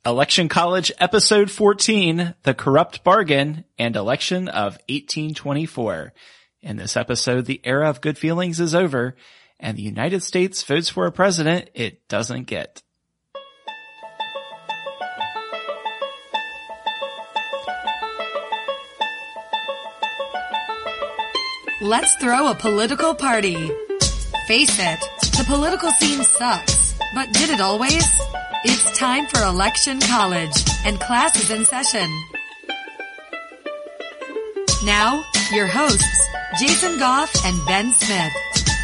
Election College Episode 14, The Corrupt Bargain and Election of 1824. In this episode, the era of good feelings is over, and the United States votes for a president it doesn't get. Let's throw a political party. Face it, the political scene sucks, but did it always? It's time for Election College, and class is in session. Now, your hosts, Jason Goff and Ben Smith.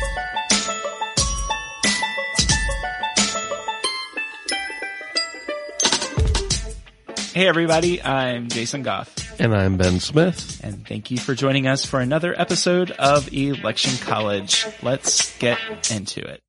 Hey everybody, I'm Jason Goff. And I'm Ben Smith. And thank you for joining us for another episode of Election College. Let's get into it.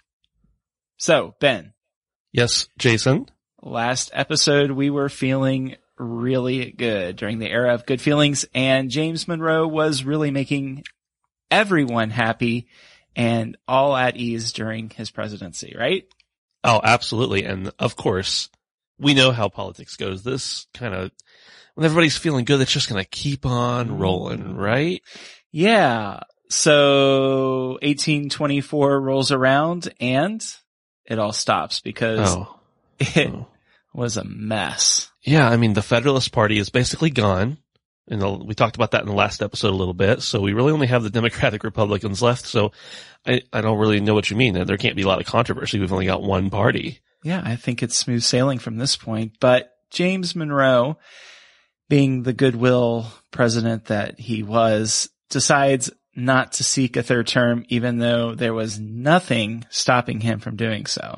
So, Ben. Yes, Jason. Last episode, we were feeling really good during the era of good feelings, and James Monroe was really making everyone happy and all at ease during his presidency, right? Oh, absolutely. And of course, we know how politics goes. This kind of, when everybody's feeling good, it's just going to keep on rolling, right? Yeah. So 1824 rolls around and it all stops because it was a mess. Yeah. I mean, the Federalist Party is basically gone. And we talked about that in the last episode a little bit. So we really only have the Democratic Republicans left. So I don't really know what you mean. There can't be a lot of controversy. We've only got one party. Yeah. I think it's smooth sailing from this point, but James Monroe, being the goodwill president that he was, decides not to seek a third term, even though there was nothing stopping him from doing so.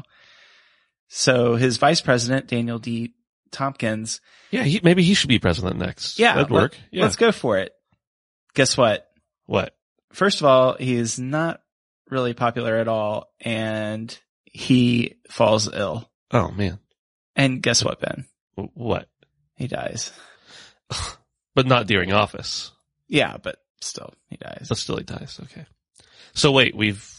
So his vice president, Daniel D. Tompkins. Yeah, maybe he should be president next. Yeah. That'd work. Yeah. Let's go for it. Guess what? What? First of all, he is not really popular at all, and he falls ill. Oh, man. And guess what, Ben? What? He dies. But not during office. Yeah, but still, he dies. But still he dies. Okay. So wait,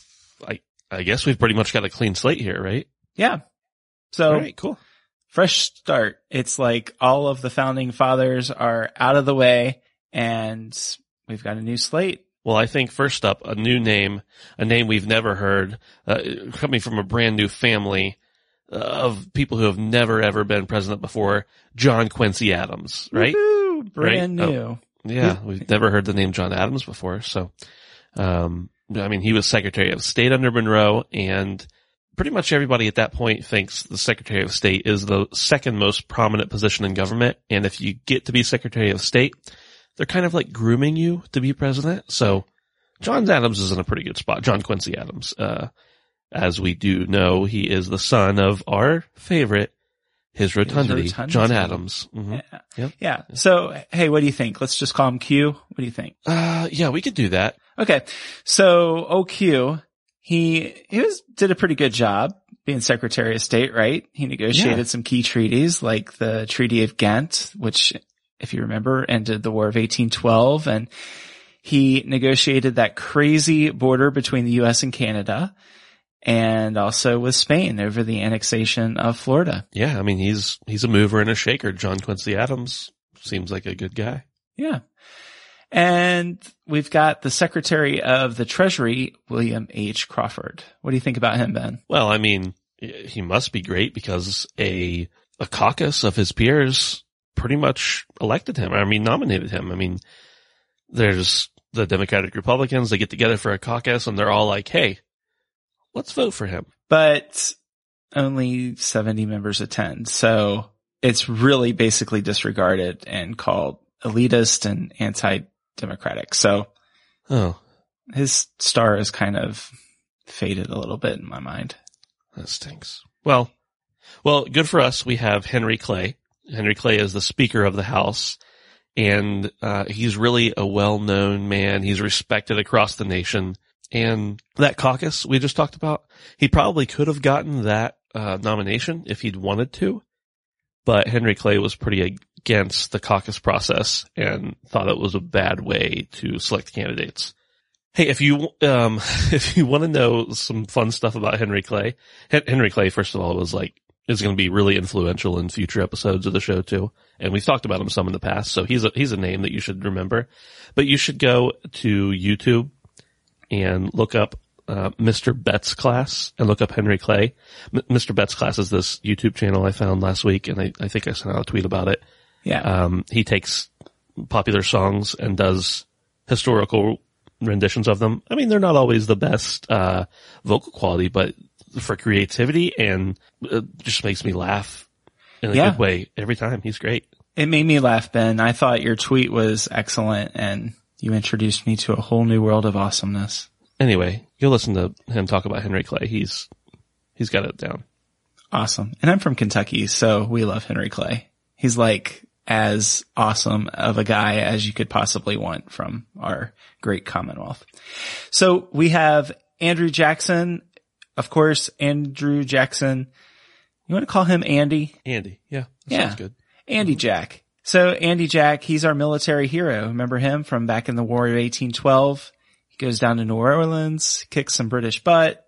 I guess we've pretty much got a clean slate here, right? Yeah. So, all right, cool. Fresh start. It's like all of the founding fathers are out of the way and we've got a new slate. Well, I think first up, a new name, a name we've never heard, coming from a brand new family of people who have never ever been president before, John Quincy Adams, right? Woo-hoo, brand right? new. Oh, yeah, we've never heard the name John Adams before. So, I mean, he was Secretary of State under Monroe, and pretty much everybody at that point thinks the Secretary of State is the second most prominent position in government. And if you get to be Secretary of State, they're kind of like grooming you to be president. So John Adams is in a pretty good spot. John Quincy Adams. As we do know, he is the son of our favorite, His Rotundity, John Adams. Mm-hmm. Yeah. Yep. Yeah. So, hey, what do you think? Let's just call him Q. What do you think? Yeah, we could do that. Okay. So, OQ, he did a pretty good job being Secretary of State, right? He negotiated some key treaties like the Treaty of Ghent, which, if you remember, ended the War of 1812. And he negotiated that crazy border between the U.S. and Canada, and also with Spain over the annexation of Florida. Yeah, I mean, he's a mover and a shaker. John Quincy Adams seems like a good guy. Yeah. And we've got the Secretary of the Treasury, William H. Crawford. What do you think about him, Ben? Well, I mean, he must be great because a caucus of his peers pretty much elected him. I mean, nominated him. I mean, there's the Democratic Republicans. They get together for a caucus and they're all like, hey, let's vote for him. But only 70 members attend. So it's really basically disregarded and called elitist and anti-democratic. So his star is kind of faded a little bit in my mind. That stinks. Well, good for us. We have Henry Clay. Henry Clay is the Speaker of the House, and he's really a well-known man. He's respected across the nation. And that caucus we just talked about, he probably could have gotten that nomination if he'd wanted to, but Henry Clay was pretty against the caucus process and thought it was a bad way to select candidates. Hey, if you want to know some fun stuff about Henry Clay, first of all, was like is going to be really influential in future episodes of the show too. And we've talked about him some in the past. So he's a name that you should remember, but you should go to YouTube and look up, Mr. Betts Class and look up Henry Clay. Mr. Betts Class is this YouTube channel I found last week, and I think I sent out a tweet about it. Yeah. He takes popular songs and does historical renditions of them. I mean, they're not always the best, vocal quality, but for creativity, and it just makes me laugh in a good way every time. He's great. It made me laugh, Ben. I thought your tweet was excellent, and you introduced me to a whole new world of awesomeness. Anyway, you'll listen to him talk about Henry Clay. He's got it down. Awesome. And I'm from Kentucky, so we love Henry Clay. He's like as awesome of a guy as you could possibly want from our great Commonwealth. So we have Andrew Jackson. Of course, Andrew Jackson. You want to call him Andy? Andy. Yeah. Sounds good. Andy Jack. So Andy Jack, he's our military hero. Remember him from back in the War of 1812? He goes down to New Orleans, kicks some British butt,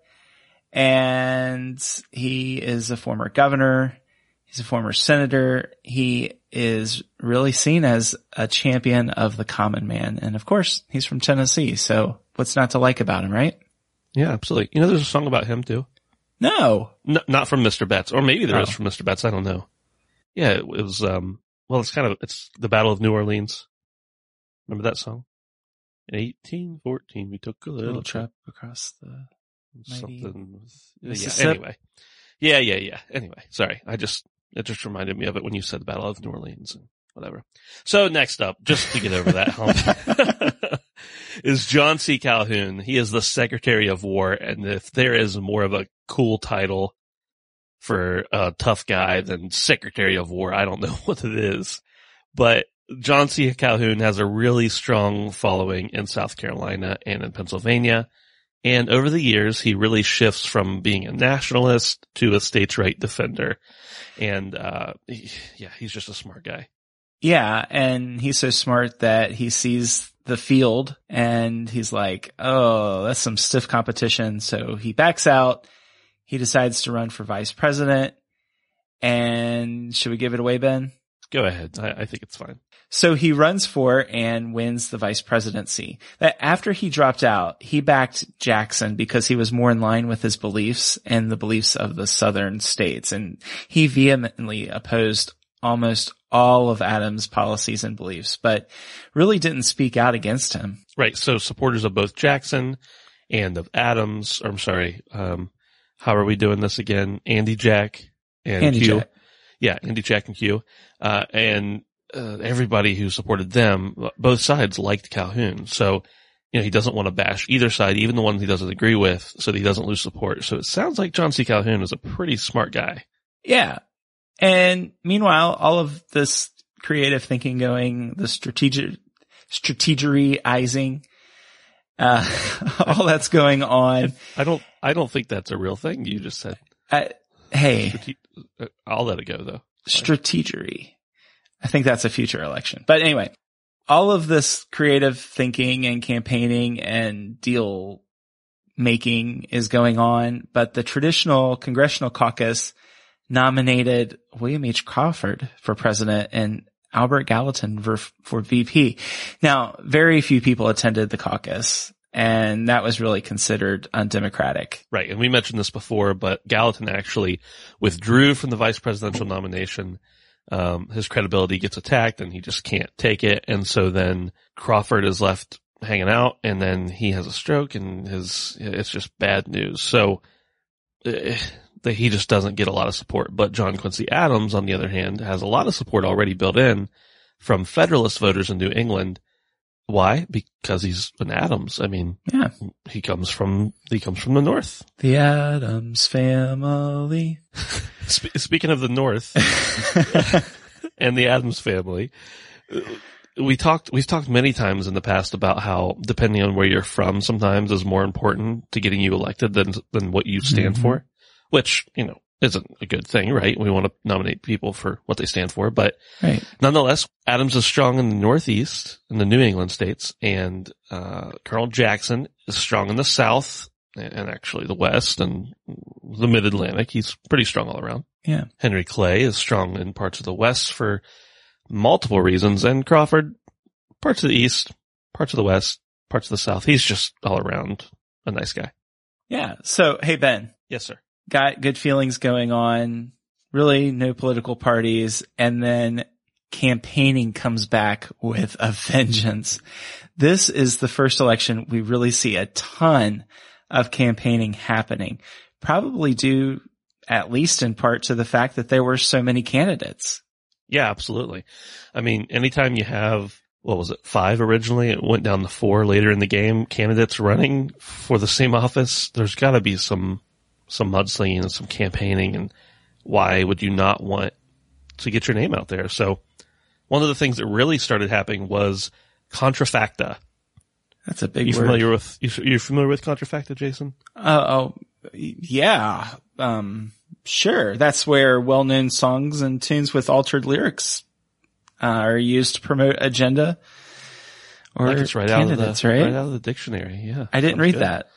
and he is a former governor. He's a former senator. He is really seen as a champion of the common man. And of course, he's from Tennessee. So what's not to like about him, right? Yeah, absolutely. You know, there's a song about him too. No. Not from Mr. Betts, or maybe there is from Mr. Betts. I don't know. Yeah, it was, well, it's the Battle of New Orleans. Remember that song? In 1814, we took a little trip across the something. Mississippi. Yeah, anyway. Yeah. Anyway, sorry. It just reminded me of it when you said the Battle of New Orleans and whatever. So next up, just to get over that hump, is John C. Calhoun. He is the Secretary of War, and if there is more of a cool title for a tough guy than Secretary of War, I don't know what it is. But John C. Calhoun has a really strong following in South Carolina and in Pennsylvania. And over the years, he really shifts from being a nationalist to a states' right defender. And, he's just a smart guy. Yeah. And he's so smart that he sees the field and he's like, oh, that's some stiff competition. So he backs out. He decides to run for vice president. And should we give it away, Ben? Go ahead. I think it's fine. So he runs for and wins the vice presidency. That after he dropped out, he backed Jackson because he was more in line with his beliefs and the beliefs of the southern states. And he vehemently opposed almost all of Adams' policies and beliefs, but really didn't speak out against him. Right. So supporters of both Jackson and of Adams, or I'm sorry, how are we doing this again? Andy Jack and Andy Q. Jack. Yeah, Andy Jack and Q. Everybody who supported them, both sides liked Calhoun. So, he doesn't want to bash either side, even the ones he doesn't agree with, so that he doesn't lose support. So it sounds like John C. Calhoun is a pretty smart guy. Yeah. And meanwhile, all of this creative thinking going, the strategerizing, all that's going on. I don't think that's a real thing you just said. Hey. I'll let it go though. Strategery. I think that's a future election. But anyway, all of this creative thinking and campaigning and deal making is going on, but the traditional congressional caucus nominated William H. Crawford for president and Albert Gallatin for VP. Now, very few people attended the caucus, and that was really considered undemocratic. Right. And we mentioned this before, but Gallatin actually withdrew from the vice presidential nomination. His credibility gets attacked and he just can't take it. And so then Crawford is left hanging out, and then he has a stroke, and it's just bad news. So, he just doesn't get a lot of support. But John Quincy Adams, on the other hand, has a lot of support already built in from Federalist voters in New England. Why? Because he's an Adams. I mean, yeah, he comes from the North. The Adams family. Speaking of the North and the Adams family, we've talked many times in the past about how depending on where you're from sometimes is more important to getting you elected than what you stand for, which, isn't a good thing, right? We want to nominate people for what they stand for, but nonetheless, Adams is strong in the Northeast, in the New England states, and Colonel Jackson is strong in the South and actually the West and the Mid-Atlantic. He's pretty strong all around. Yeah. Henry Clay is strong in parts of the West for multiple reasons, and Crawford, parts of the East, parts of the West, parts of the South. He's just all around a nice guy. Yeah. So, hey, Ben. Yes, sir. Got good feelings going on. Really no political parties. And then campaigning comes back with a vengeance. This is the first election we really see a ton of campaigning happening, probably due at least in part to the fact that there were so many candidates. Yeah, absolutely. I mean, anytime you have, what was it, 5 originally, it went down to 4 later in the game, candidates running for the same office, there's gotta be some mudslinging and some campaigning, and why would you not want to get your name out there? So one of the things that really started happening was Contrafacta. That's a big word. You're familiar with Contrafacta, Jason? Yeah. Sure. That's where well-known songs and tunes with altered lyrics are used to promote agenda or like it's right candidates, right right? out of the dictionary. Yeah. I didn't read that.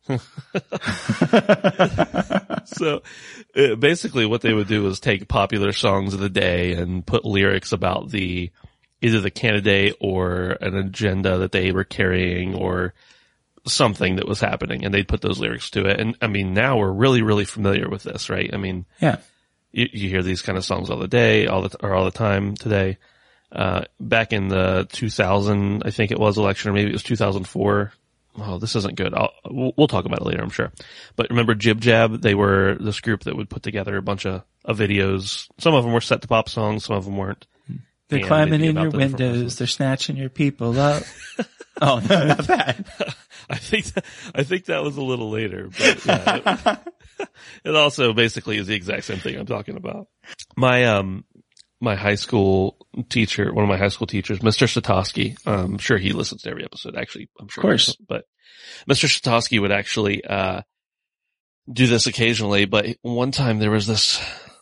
So basically what they would do is take popular songs of the day and put lyrics about either the candidate or an agenda that they were carrying or something that was happening, and they'd put those lyrics to it. And I mean, now we're really, really familiar with this, right? I mean, yeah, you hear these kind of songs all the time today. Back in the 2000, I think it was election, or maybe it was 2004. Oh, this isn't good. We'll talk about it later, I'm sure. But remember Jib Jab? They were this group that would put together a bunch of videos. Some of them were set to pop songs, some of them weren't. They're climbing in your windows. They're snatching your people up. Oh, no, not that. I think that was a little later, but yeah, it also basically is the exact same thing I'm talking about. My high school teacher, one of my high school teachers, Mr. Satosky, I'm sure he listens to every episode. Actually, I'm sure. Of course. But Mr. Satosky would actually, do this occasionally, but one time there was this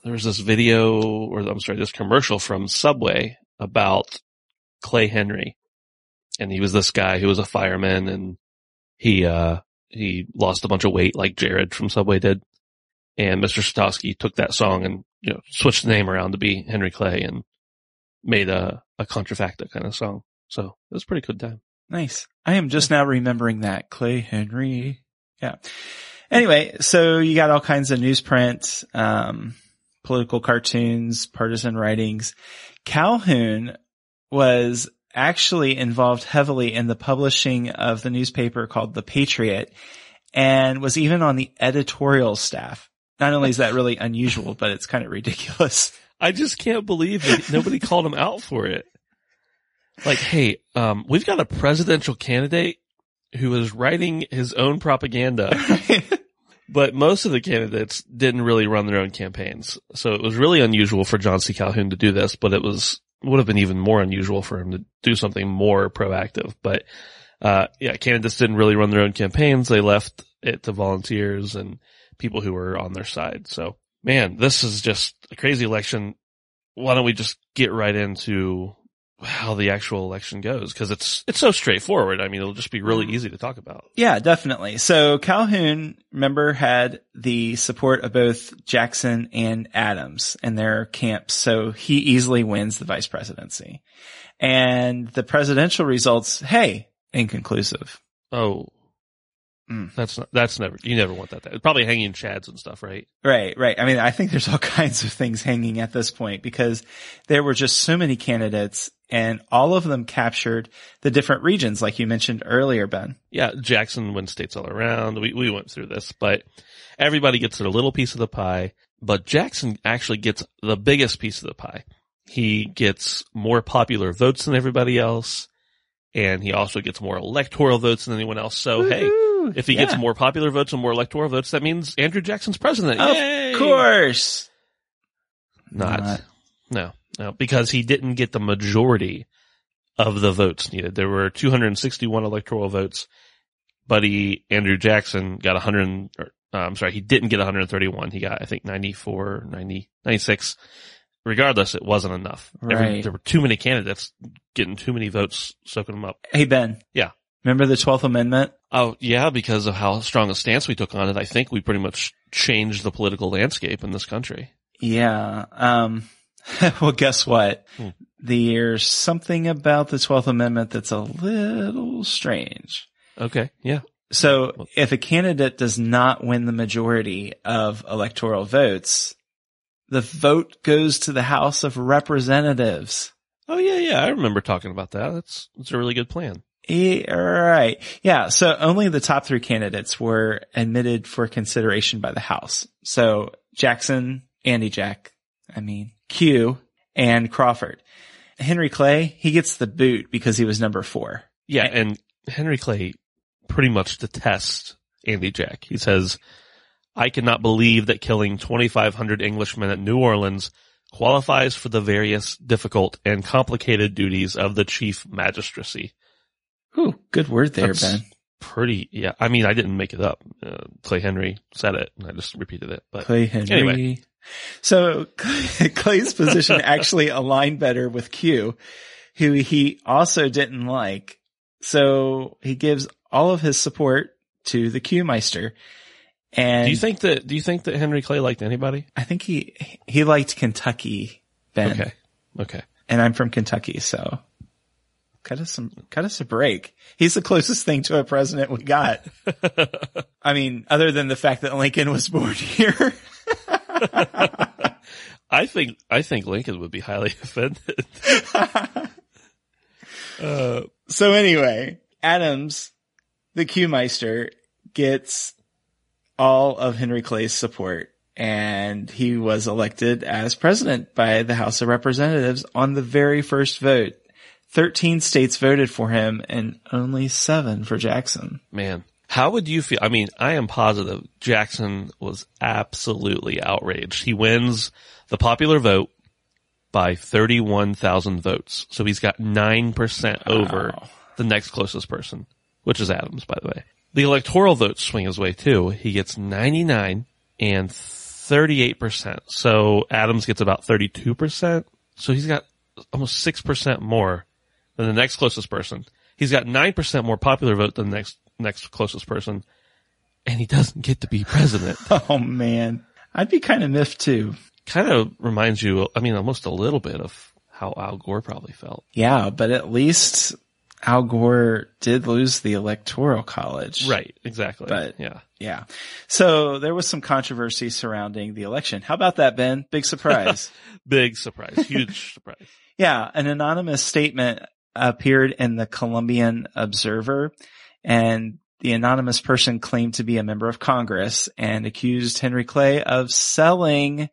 video, this commercial from Subway about Clay Henry. And he was this guy who was a fireman, and he lost a bunch of weight like Jared from Subway did. And Mr. Satosky took that song and, switched the name around to be Henry Clay and made a Contrafacta kind of song. So it was a pretty good time. Nice. I am just now remembering that. Clay Henry. Yeah. Anyway, so you got all kinds of newsprint, political cartoons, partisan writings. Calhoun was actually involved heavily in the publishing of the newspaper called The Patriot, and was even on the editorial staff. Not only is that really unusual, but it's kind of ridiculous. I just can't believe that nobody called him out for it. Like, hey, we've got a presidential candidate who is writing his own propaganda. But most of the candidates didn't really run their own campaigns. So it was really unusual for John C. Calhoun to do this, but would have been even more unusual for him to do something more proactive. But, candidates didn't really run their own campaigns. They left it to volunteers and people who were on their side. So, man, this is just a crazy election. Why don't we just get right into how the actual election goes? Cause it's so straightforward. I mean, it'll just be really easy to talk about. Yeah, definitely. So Calhoun, remember, had the support of both Jackson and Adams in their camps. So he easily wins the vice presidency. And the presidential results, hey, inconclusive. Oh. That's never, you never want that. It's probably hanging chads and stuff, right? Right. I mean, I think there's all kinds of things hanging at this point because there were just so many candidates and all of them captured the different regions like you mentioned earlier, Ben. Yeah. Jackson wins states all around. We went through this, but everybody gets a little piece of the pie, but Jackson actually gets the biggest piece of the pie. He gets more popular votes than everybody else, and he also gets more electoral votes than anyone else. So, hey, if he gets more popular votes and more electoral votes, that means Andrew Jackson's president. Yay! Of course. No, because he didn't get the majority of the votes needed. There were 261 electoral votes, but Andrew Jackson got he didn't get 131. He got, I think, 94, 90, 96. Regardless, it wasn't enough. Right. There were too many candidates getting too many votes, soaking them up. Hey, Ben. Yeah. Remember the 12th Amendment? Oh, yeah, because of how strong a stance we took on it, I think we pretty much changed the political landscape in this country. Yeah. Well, guess what? There's something about the 12th Amendment that's a little strange. Okay. Yeah. So if a candidate does not win the majority of electoral votes, the vote goes to the House of Representatives. Oh, yeah. I remember talking about that. That's a really good plan. Right. Yeah. So only the top 3 candidates were admitted for consideration by the House. So Jackson, Q, and Crawford. Henry Clay, he gets the boot because he was number 4. Yeah. And Henry Clay pretty much detests Andy Jack. He says, I cannot believe that killing 2,500 Englishmen at New Orleans qualifies for the various difficult and complicated duties of the chief magistracy. Ooh, good word there, That's Ben. Pretty, yeah. I mean, I didn't make it up. Clay Henry said it, and I just repeated it. But Clay Henry. Anyway. So Clay's position actually aligned better with Q, who he also didn't like. So he gives all of his support to the Q-Meister. And do you think that Henry Clay liked anybody? I think he liked Kentucky, Ben. Okay. And I'm from Kentucky, so cut us a break. He's the closest thing to a president we got. I mean, other than the fact that Lincoln was born here. I think Lincoln would be highly offended. So anyway, Adams, the Q-Meister, gets all of Henry Clay's support, and he was elected as president by the House of Representatives on the very first vote. 13 states voted for him and only 7 for Jackson. Man, how would you feel? I mean, I am positive Jackson was absolutely outraged. He wins the popular vote by 31,000 votes. So he's got 9% over the next closest person, which is Adams, by the way. The electoral votes swing his way too. He gets 99 and 38%. So Adams gets about 32%. So he's got almost 6% more than the next closest person. He's got 9% more popular vote than the next closest person. And he doesn't get to be president. Oh man. I'd be kind of miffed too. Kind of reminds you, I mean, almost a little bit of how Al Gore probably felt. Yeah, but at least Al Gore did lose the Electoral College. Right, exactly. But yeah. So there was some controversy surrounding the election. How about that, Ben? Big surprise. Big surprise. Huge surprise. Yeah, an anonymous statement appeared in the Columbian Observer, and the anonymous person claimed to be a member of Congress and accused Henry Clay of selling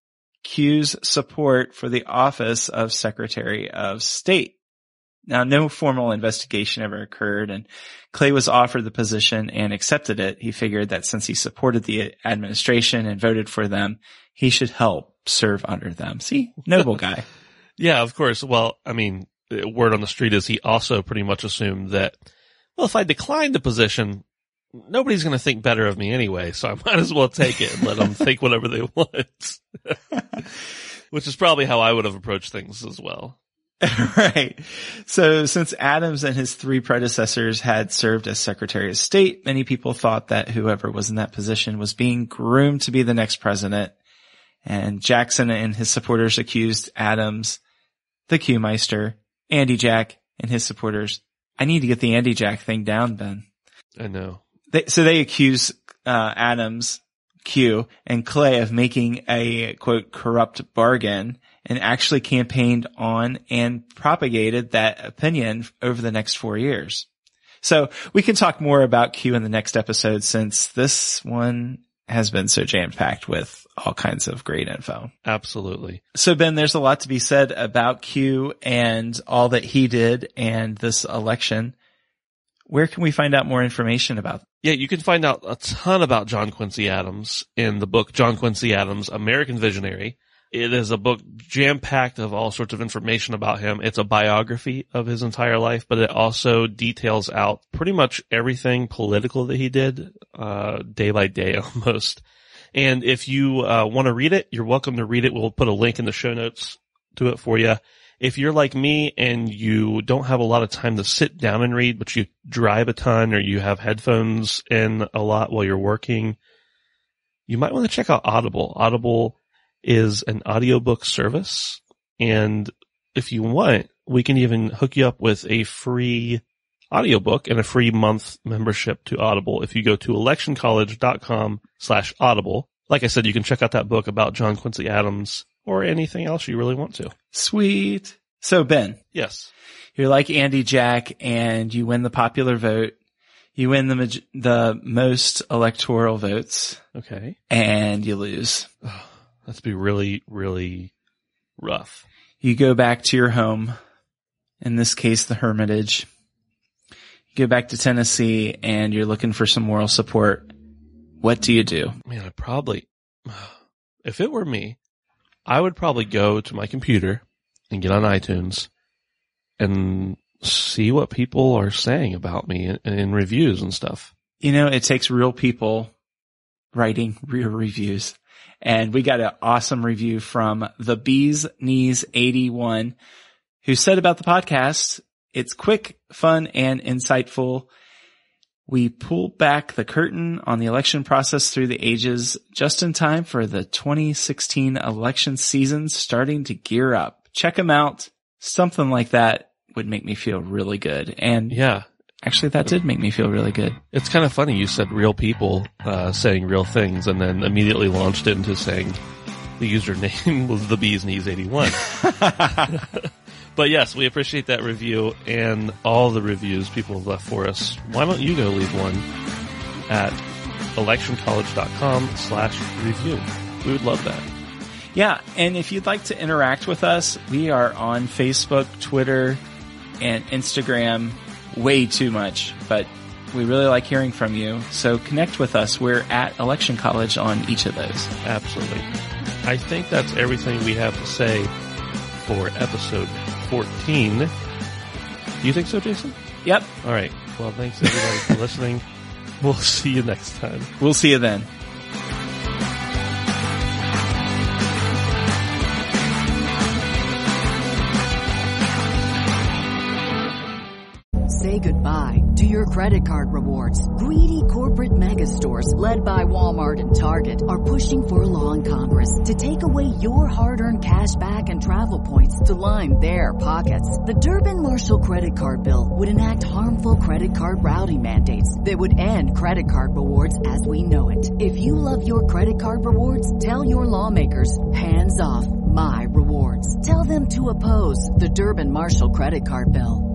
Q's support for the office of Secretary of State. Now, no formal investigation ever occurred, and Clay was offered the position and accepted it. He figured that since he supported the administration and voted for them, he should help serve under them. See? Noble guy. Yeah, of course. Well, I mean, word on the street is he also pretty much assumed that, well, if I decline the position, nobody's going to think better of me anyway, so I might as well take it and let them think whatever they want. Which is probably how I would have approached things as well. Right. So since Adams and his 3 predecessors had served as Secretary of State, many people thought that whoever was in that position was being groomed to be the next president. And Jackson and his supporters accused Adams, the Q-Meister, Andy Jack, and his supporters. I need to get the Andy Jack thing down, Ben. I know. So they accuse Adams, Q, and Clay of making a, quote, corrupt bargain, and actually campaigned on and propagated that opinion over the next 4 years. So we can talk more about Q in the next episode, since this one has been so jam-packed with all kinds of great info. Absolutely. So Ben, there's a lot to be said about Q and all that he did and this election. Where can we find out more information about? Yeah, you can find out a ton about John Quincy Adams in the book John Quincy Adams, American Visionary. It is a book jam-packed of all sorts of information about him. It's a biography of his entire life, but it also details out pretty much everything political that he did, day by day almost. And if you want to read it, you're welcome to read it. We'll put a link in the show notes to it for you. If you're like me and you don't have a lot of time to sit down and read, but you drive a ton or you have headphones in a lot while you're working, you might want to check out Audible. Audible is an audiobook service. And if you want, we can even hook you up with a free audiobook and a free month membership to Audible if you go to electioncollege.com/audible. Like I said, you can check out that book about John Quincy Adams or anything else you really want to. Sweet. So Ben. Yes. You're like Andy Jack and you win the popular vote. You win the most electoral votes. Okay. And you lose. Oh, that's be really, really rough. You go back to your home. In this case, the Hermitage. You go back to Tennessee and you're looking for some moral support. What do you do? Man, I'd probably, if it were me, I would probably go to my computer and get on iTunes and see what people are saying about me in reviews and stuff. You know, it takes real people writing real reviews. And we got an awesome review from the Bee's Knees 81 who said about the podcast, it's quick, fun, and insightful. We pull back the curtain on the election process through the ages just in time for the 2016 election season starting to gear up. Check them out. Something like that would make me feel really good. And yeah, actually that did make me feel really good. It's kind of funny. You said real people, saying real things and then immediately launched into saying the username was the Bee's Knees 81. But yes, we appreciate that review and all the reviews people have left for us. Why don't you go leave one at electioncollege.com/review? We would love that. Yeah. And if you'd like to interact with us, we are on Facebook, Twitter, and Instagram way too much, but we really like hearing from you. So connect with us. We're at Election College on each of those. Absolutely. I think that's everything we have to say for episode 14. Do you think so, Jason? Yep. All right. Well, thanks everybody for listening. We'll see you next time. We'll see you then. Say goodbye to your credit card rewards. Greedy corporate mega stores, led by Walmart and Target, are pushing for a law in Congress to take away your hard-earned cash back and travel points to line their pockets. The Durbin-Marshall credit card bill would enact harmful credit card routing mandates that would end credit card rewards as we know it. If you love your credit card rewards, tell your lawmakers, hands off my rewards. Tell them to oppose the Durbin-Marshall credit card bill.